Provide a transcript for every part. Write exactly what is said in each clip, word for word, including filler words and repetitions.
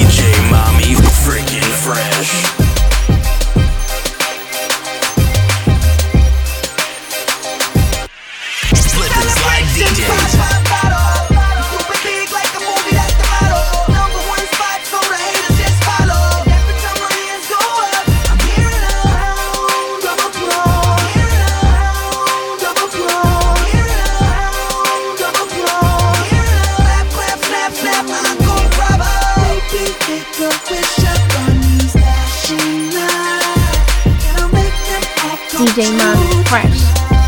J Mommy freaking fresh. Flippers like D Js. D J Mommy fresh.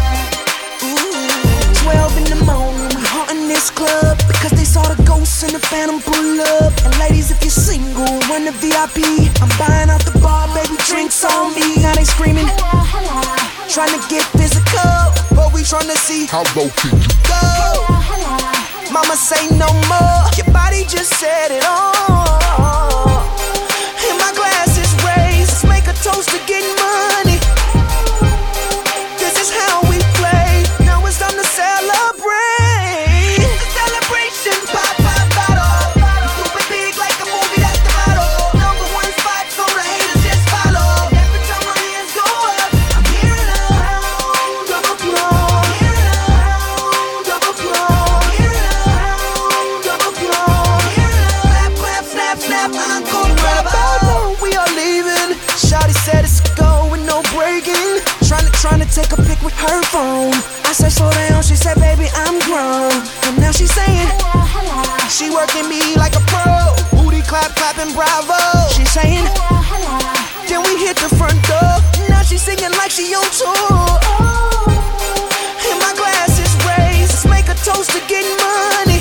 twelve in the morning, we haunting this club because they saw the ghosts and the phantom pull up. And ladies, if you're single, run the V I P. I'm buying out the bar, baby, drinks on me. Now they screaming, trying to get physical, but we trying to see how low can you go. Mama say no more, your body just set it on. And my glass is raised, let's make a toast to getting money. This is how we play, now it's time to celebrate. It's a celebration, pop, pop, bottle. Super big like a movie, that's the motto. Number one spot, so the haters just follow. Every time my hands go up, I'm hearing a round of applause. Hearing a round of applause. Hearing a round of applause. Clap, clap, snap, snap, encore, bravo. We are leaving. Shawty said it's a go with no breaking. Trying to, trying to take a pic with her phone. I said slow down, she said baby I'm grown. And now she's saying she working me like a pro. Booty clap, clapping bravo. She's saying then we hit the front door. Now she's singing like she on tour. And my glass is raised, let's make a toast to getting money.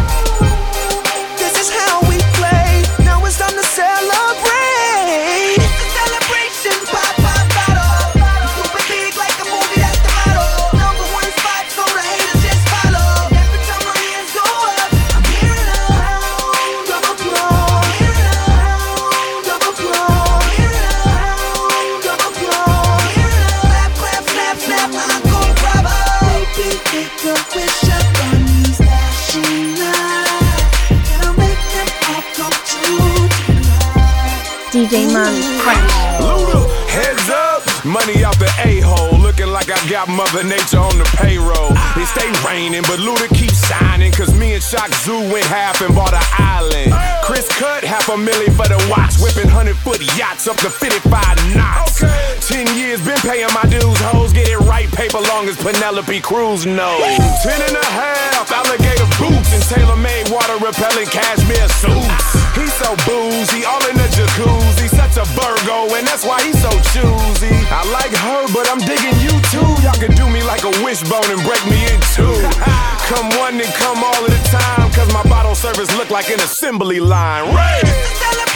This is how we play, now it's time to celebrate. It's a celebration, pop, pop, bottle. Super big like a movie, that's the motto. Number one spot, so the haters just follow. Every time my hands go up, I'm hearing a round of applause. Hearing a round of applause. Hearing a round of applause. Hearing a clap, clap, snap, snap, encore, bravo. Baby, make a wish upon me, flashing light. Can I make them all come true tonight? D J Mommy fresh. Luda, heads up, money out the a-hole, looking like I got Mother Nature on the payroll. It stay raining, but Luda keeps shining, cause me and Shock Zoo went half and bought an island. Chris cut half a million for the watch, whipping hundred foot yachts up to fifty-five knots. Ten years been paying my dues, hoes get it right, paper long as Penelope Cruz knows. Ten and a half, alligator boots, and tailor-made water repellent cashmere suits. He's so boozy, all in the jacuzzi, such a Virgo, and that's why he's so choosy. I like her, but I'm digging you too. Y'all can do me like a wishbone and break me in two. Come one and come all of the time, cause my bottle service look like an assembly line. Right?